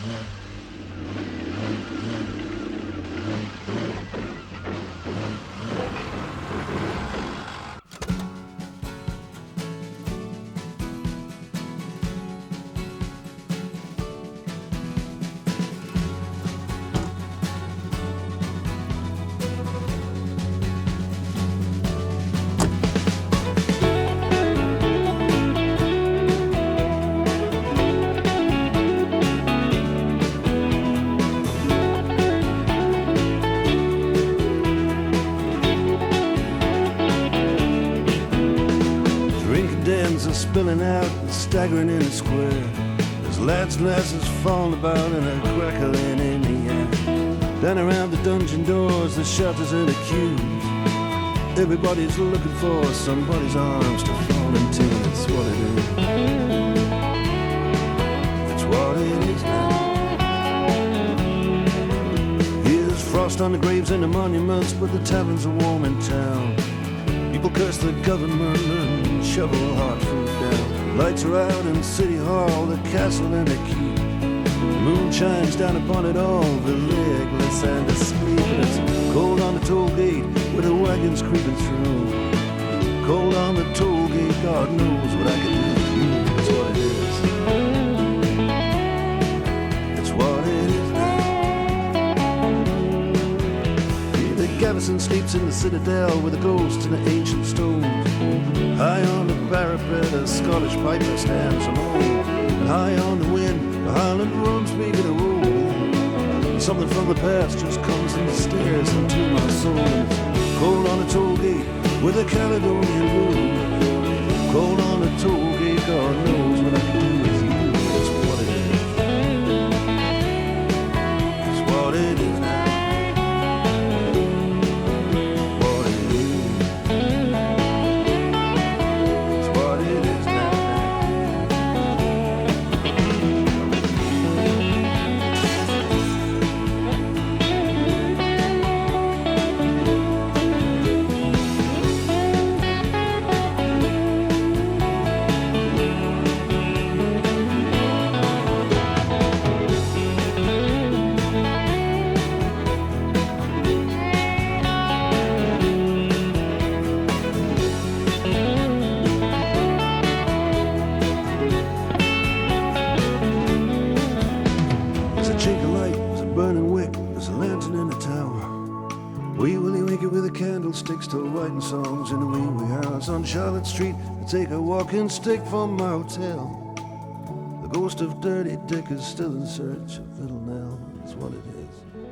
Spilling out and staggering in the square. There's lads and lasses falling about and a crackling in the air. Down around the dungeon doors, the shelters and the queues. Everybody's looking for somebody's arms to fall into. That's what it is. That's what it is now. Here's frost on the graves and the monuments, but the taverns are warm in town. People curse the government and shovel hard food down. Lights are out in City Hall, the castle and the keep. The moon shines down upon it all, the legless and asleep. And it's cold on the toll gate with the wagons creeping through. Cold on the toll gate, God knows what I can do with you. That's what it is. That's what it is now. The garrison sleeps in the citadel with the ghosts and the ancient stones. High on the parapet, a Scottish piper stands alone. And high on the wind, the Highland runs me to the road. Something from the past just comes and stares into my soul. And it's cold on the toll gate with a Caledonian moon. Cold on the toll gate, God knows what I can do with you. That's what it is. That's what it is now. Candlesticks till writing songs in the wee house on Charlotte Street. I take a walking stick from my hotel. The ghost of Dirty Dick is still in search of Little Nell. That's what it is.